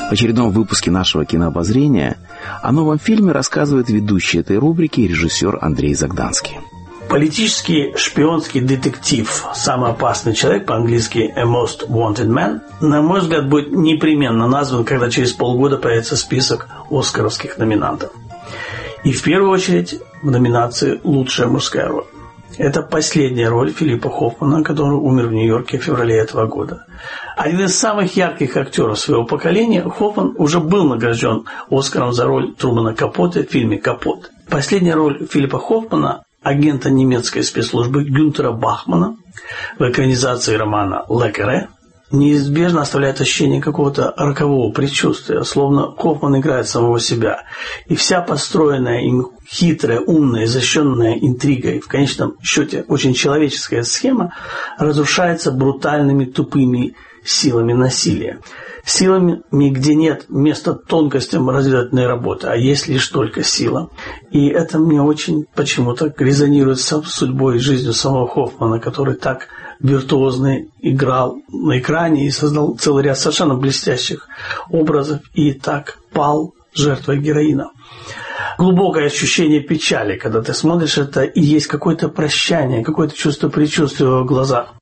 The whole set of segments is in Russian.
В очередном выпуске нашего кинообозрения о новом фильме рассказывает ведущий этой рубрики режиссер Андрей Загданский. Политический шпионский детектив «Самый опасный человек», по-английски «A Most Wanted Man», на мой взгляд, будет непременно назван, когда через полгода появится список оскаровских номинантов. И в первую очередь в номинации «Лучшая мужская роль». Это последняя роль Филиппа Хоффмана, который умер в Нью-Йорке в феврале этого года. Один из самых ярких актеров своего поколения, Хоффман уже был награжден Оскаром за роль Трумана Капоте в фильме «Капот». Последняя роль Филиппа Хоффмана, агента немецкой спецслужбы Гюнтера Бахмана, в экранизации романа «Ле Карре», неизбежно оставляет ощущение какого-то рокового предчувствия, словно Хоффман играет самого себя. И вся построенная им хитрая, умная, изощренная интрига и в конечном счете очень человеческая схема разрушается брутальными тупыми силами насилия. Силами, где нет места тонкостям разведывательной работы, а есть лишь только сила. И это мне очень почему-то резонирует с судьбой и жизнью самого Хоффмана, который так виртуозно играл на экране и создал целый ряд совершенно блестящих образов и так пал жертвой героина. Глубокое ощущение печали, когда ты смотришь это, и есть какое-то прощание, какое-то чувство предчувствия в глазах.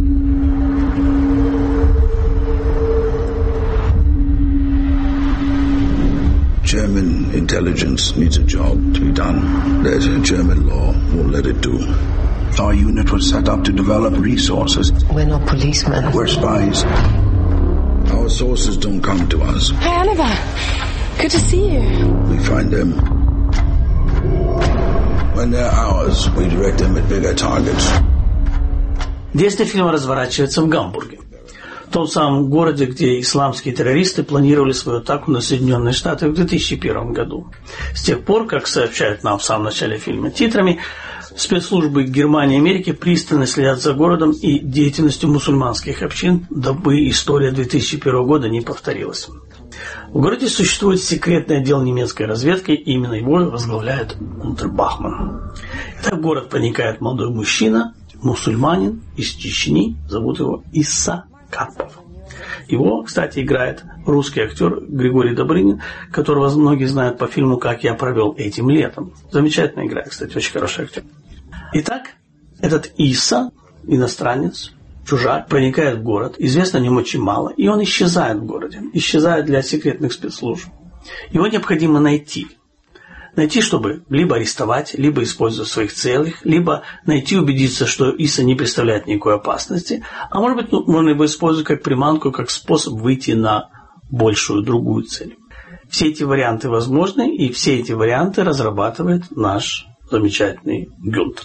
German intelligence needs a job to be done that German law won't let it do. Our unit was set up to develop resources. We're not policemen. We're spies. Our sources don't come to us. Hi, Oliver. Good to see you. We find them. When they're ours, we direct them at bigger targets. Действие фильма разворачивается в Гамбурге, в том самом городе, где исламские террористы планировали свою атаку на Соединенные Штаты в 2001 году. С тех пор, как сообщают нам в самом начале фильма титрами, спецслужбы Германии и Америки пристально следят за городом и деятельностью мусульманских общин, дабы история 2001 года не повторилась. В городе существует секретный отдел немецкой разведки, и именно его возглавляет Гюнтер Бахман. Итак, в город проникает молодой мужчина, мусульманин из Чечни, зовут его Иса Карпов. Его, кстати, играет русский актер Григорий Добрынин, которого многие знают по фильму «Как я провел этим летом». Замечательная игра, кстати, очень хороший актер. Итак, этот Иса, иностранец, чужак, проникает в город, известно о нем очень мало, и он исчезает в городе, исчезает для секретных спецслужб. Его необходимо найти. Найти, чтобы либо арестовать, либо использовать в своих целях, либо найти, убедиться, что Иса не представляет никакой опасности, а может быть, можно его использовать как приманку, как способ выйти на большую другую цель. Все эти варианты возможны, и все эти варианты разрабатывает наш замечательный Гюнтер.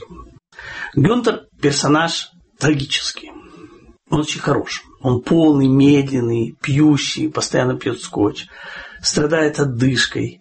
Гюнтер – персонаж трагический. Он очень хорош. Он полный, медленный, пьющий, постоянно пьет скотч, страдает одышкой.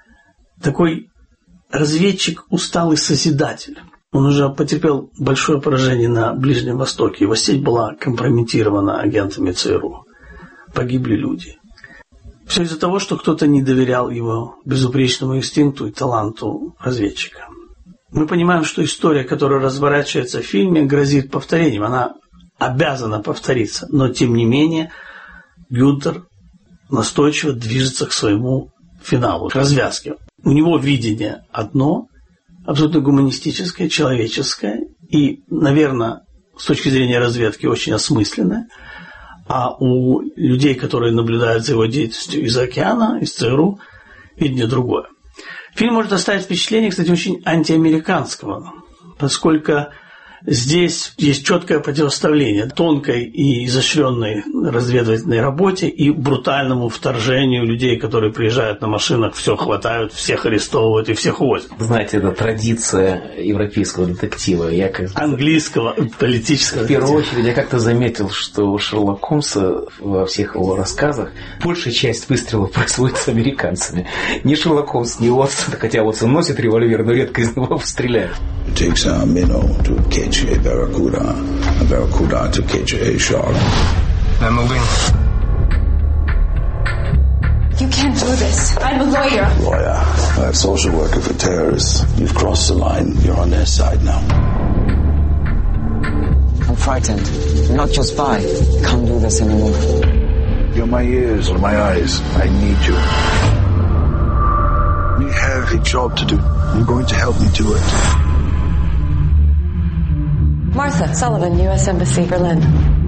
Такой разведчик, усталый созидатель. Он уже потерпел большое поражение на Ближнем Востоке. Его сеть была компрометирована агентами ЦРУ. Погибли люди. Все из-за того, что кто-то не доверял его безупречному инстинкту и таланту разведчика. Мы понимаем, что история, которая разворачивается в фильме, грозит повторением. Она обязана повториться. Но, тем не менее, Гюнтер настойчиво движется к своему финалу, к развязке. У него видение одно, абсолютно гуманистическое, человеческое и, наверное, с точки зрения разведки очень осмысленное, а у людей, которые наблюдают за его деятельностью из океана, из ЦРУ, видение другое. Фильм может оставить впечатление, кстати, очень антиамериканского, поскольку здесь есть четкое противоставление тонкой и изощренной разведывательной работе и брутальному вторжению людей, которые приезжают на машинах, все хватают, всех арестовывают и всех увозят. Знаете, это традиция европейского детектива. Английского политического детектива. В первую очередь, я как-то заметил, что у Шерлока Холмса во всех его рассказах большая часть выстрелов происходит с американцами. Ни Шерлок Холмс, ни Уотсон, хотя Уотсон носит револьвер, но редко из него стреляют. A barracuda to catch a shark. I'm moving. You can't do this. I'm a lawyer. Lawyer. I'm social worker for terrorists. You've crossed the line. You're on their side now. I'm frightened. I'm not your spy. Can't do this anymore. You're my ears or my eyes. I need you. We have a job to do. You're going to help me do it. Martha Sullivan, U.S. Embassy, Berlin.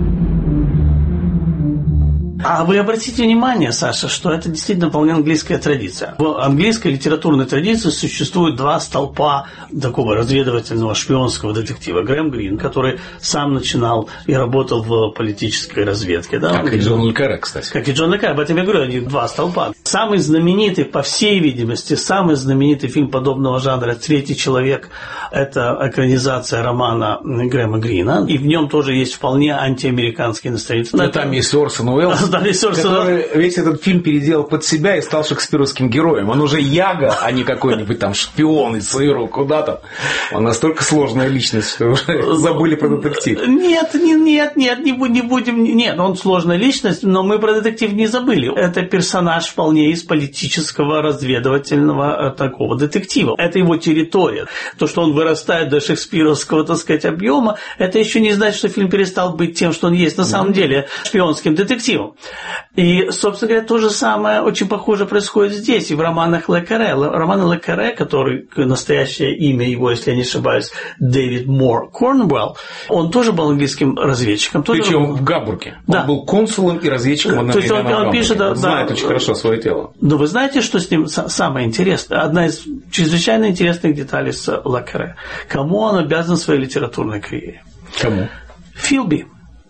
А вы обратите внимание, Саша, что это действительно вполне английская традиция. В английской литературной традиции существует два столпа такого разведывательного шпионского детектива. Грэм Грин, который сам начинал и работал в политической разведке. Да? Как и Джон ле Карре, кстати. Как и Джон ле Карре, об этом я говорю, они два столпа. Самый знаменитый, по всей видимости, самый знаменитый фильм подобного жанра «Третий человек» – это экранизация романа Грэма Грина. И в нем тоже есть вполне антиамериканские настроения. Но там есть Орсон Уэллс, который весь этот фильм переделал под себя и стал шекспировским героем. Он уже Яго, а не какой-нибудь там шпион из Саиру куда-то. Он настолько сложная личность, что уже забыли про детектив. Нет, не будем. Нет, он сложная личность, но мы про детектив не забыли. Это персонаж вполне из политического разведывательного такого детектива. Это его территория. То, что он вырастает до шекспировского, так сказать, объема, это еще не значит, что фильм перестал быть тем, что он есть на самом деле, шпионским детективом. И, собственно говоря, то же самое очень похоже происходит здесь, и в романах ле Карре. Романы ле Карре, который, настоящее имя его, если я не ошибаюсь, Дэвид Мор Корнуэлл, он тоже был английским разведчиком. Причем в Гамбурге. Да. Он был консулом и разведчиком одновременно в Гамбурге. Пишет, знает очень хорошо свое тело. Но вы знаете, что с ним самое интересное? Одна из чрезвычайно интересных деталей с ле Карре. Кому он обязан своей литературной карьере? Кому? Филби.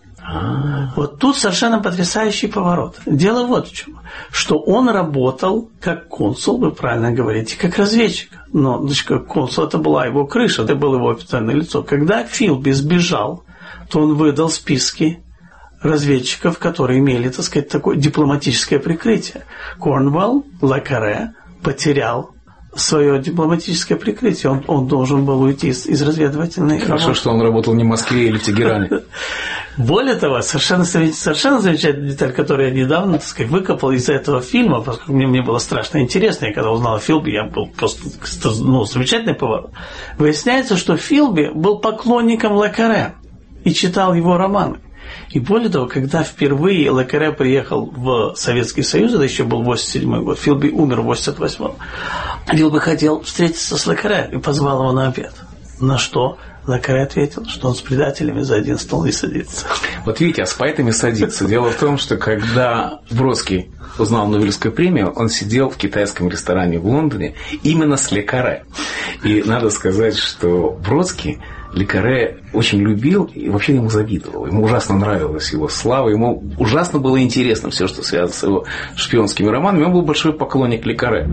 Вот тут совершенно потрясающий поворот. Дело вот в чем, что он работал как консул, вы правильно говорите, как разведчик. Но как консул это была его крыша, это было его официальное лицо. Когда Филби сбежал, то он выдал списки разведчиков, которые имели, так сказать, такое дипломатическое прикрытие. Корнуэлл, ле Карре потерял свое дипломатическое прикрытие. Он должен был уйти из разведывательной работы. Хорошо, что он работал не в Москве или в Тегеране. Более того, совершенно замечательная деталь, которую я недавно, так сказать, выкопал из этого фильма, поскольку мне было страшно интересно, и когда узнал о Филби, я был просто замечательный поворот. Выясняется, что Филби был поклонником ле Карре и читал его романы. И более того, когда впервые ле Карре приехал в Советский Союз, это еще был 87 год, Филби умер в 88-м, Филби хотел встретиться с ле Карре и позвал его на обед. На что ле Карре ответил, что он с предателями за один стол не садится. Вот видите, а с поэтами садится. Дело в том, что когда Бродский узнал Нобелевскую премию, он сидел в китайском ресторане в Лондоне именно с ле Карре. И надо сказать, что Бродский ле Карре очень любил и вообще ему завидовал. Ему ужасно нравилась его слава, ему ужасно было интересно все, что связано с его шпионскими романами. Он был большой поклонник ле Карре.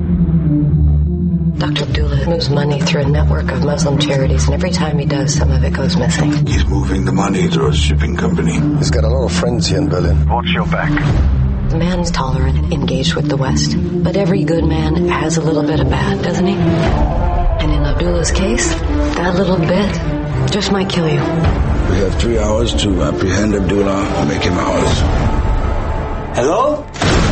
Dr. Abdullah moves money through a network of Muslim charities, and every time he does, some of it goes missing. He's moving the money through a shipping company. He's got a lot of friends here in Berlin. Watch your back. The man's tolerant and engaged with the West, but every good man has a little bit of bad, doesn't he? And in Abdullah's case, that little bit just might kill you. We have 3 hours to apprehend Abdullah and make him ours. Hello?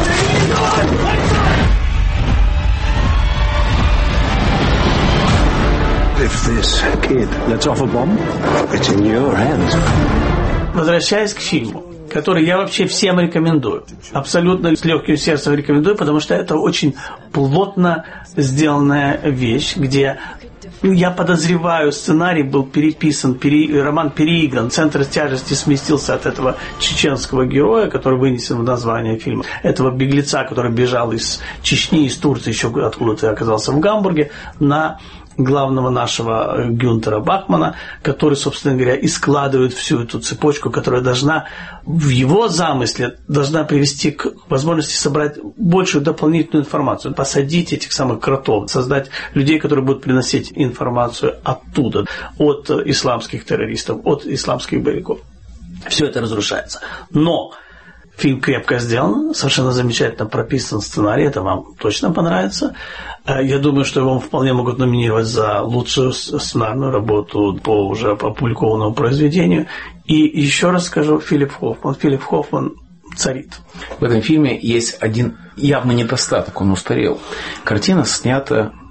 If this kid lets off a bomb, it's in your hands. Возвращаясь к фильму, который я вообще всем рекомендую, абсолютно с легким сердцем рекомендую, потому что это очень плотно сделанная вещь, где, я подозреваю, сценарий был переписан, роман переигран, центр тяжести сместился от этого чеченского героя, который вынесен в название фильма, этого беглеца, который бежал из Чечни, из Турции, еще откуда-то оказался в Гамбурге, на главного нашего Гюнтера Бахмана, который, собственно говоря, и складывает всю эту цепочку, которая должна в его замысле должна привести к возможности собрать большую дополнительную информацию, посадить этих самых кротов, создать людей, которые будут приносить информацию оттуда, от исламских террористов, от исламских боевиков. Все это разрушается. Но фильм крепко сделан, совершенно замечательно прописан сценарий, это вам точно понравится. Я думаю, что его вполне могут номинировать за лучшую сценарную работу по уже опубликованному произведению. И еще раз скажу, Филипп Хоффман царит. В этом фильме есть один явный недостаток, он устарел. Картина снята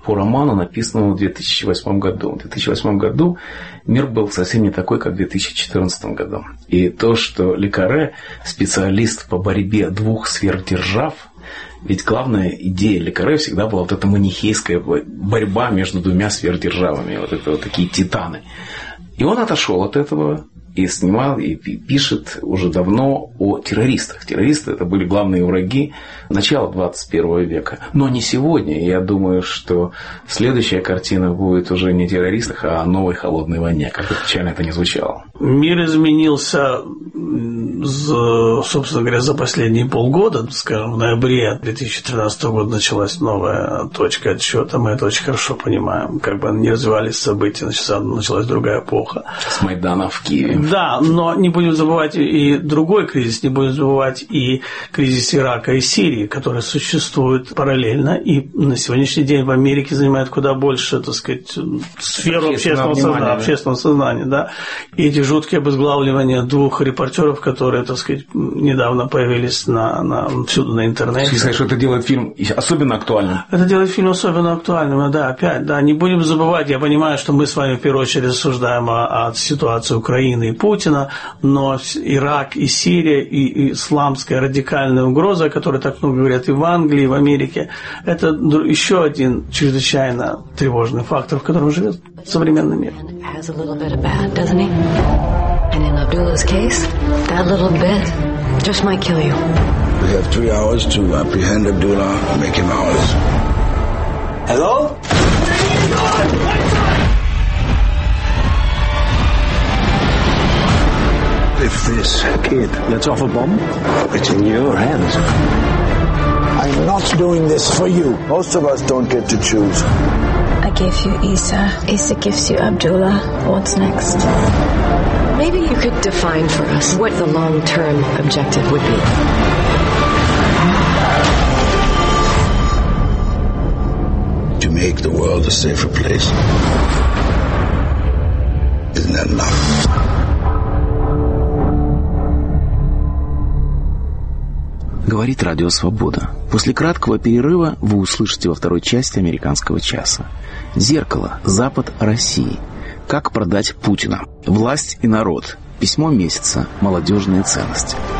по роману, написанному в 2008 году. В 2008 году мир был совсем не такой, как в 2014 году. И то, что Ле Карре специалист по борьбе двух сверхдержав, ведь главная идея Ле Карре всегда была вот эта манихейская борьба между двумя сверхдержавами, вот это вот такие титаны. И он отошел от этого и снимал, и пишет уже давно о террористах. Террористы – это были главные враги начала 21 века. Но не сегодня. Я думаю, что следующая картина будет уже не о террористах, а о новой холодной войне, как бы печально это ни звучало. Мир изменился, собственно говоря, за последние полгода. Скажем, в ноябре 2013 года началась новая точка отсчета. Мы это очень хорошо понимаем. Как бы не развивались события, началась другая эпоха. С Майдана в Киеве. Да, но не будем забывать и другой кризис, не будем забывать и кризис Ирака и Сирии, который существует параллельно, и на сегодняшний день в Америке занимает куда больше, так сказать, сферу общественного сознания, да. И эти жуткие обезглавливания двух репортеров, которые, так сказать, недавно появились всюду на интернете. Ты сказать, что это делает фильм особенно актуальным? Это делает фильм особенно актуальным, да, опять, да. Не будем забывать, я понимаю, что мы с вами в первую очередь рассуждаем о ситуации Украины и Путина, но Ирак и Сирия, и исламская радикальная угроза, о которой так много говорят и в Англии, и в Америке, это еще один чрезвычайно тревожный фактор, в котором живет современный мир. We have 3 hours to apprehend Abdullah and make him ours. Hello? If this kid lets off a bomb, it's in your hands. I'm not doing this for you. Most of us don't get to choose. I gave you Isa. Isa gives you Abdullah. What's next? Maybe you could define for us what the long-term objective would be. To make the world a safer place. Isn't that enough? Говорит Радио Свобода. После краткого перерыва вы услышите во второй части «Американского часа». «Зеркало. Запад России. Как продать Путина. Власть и народ. Письмо месяца. Молодежные ценности».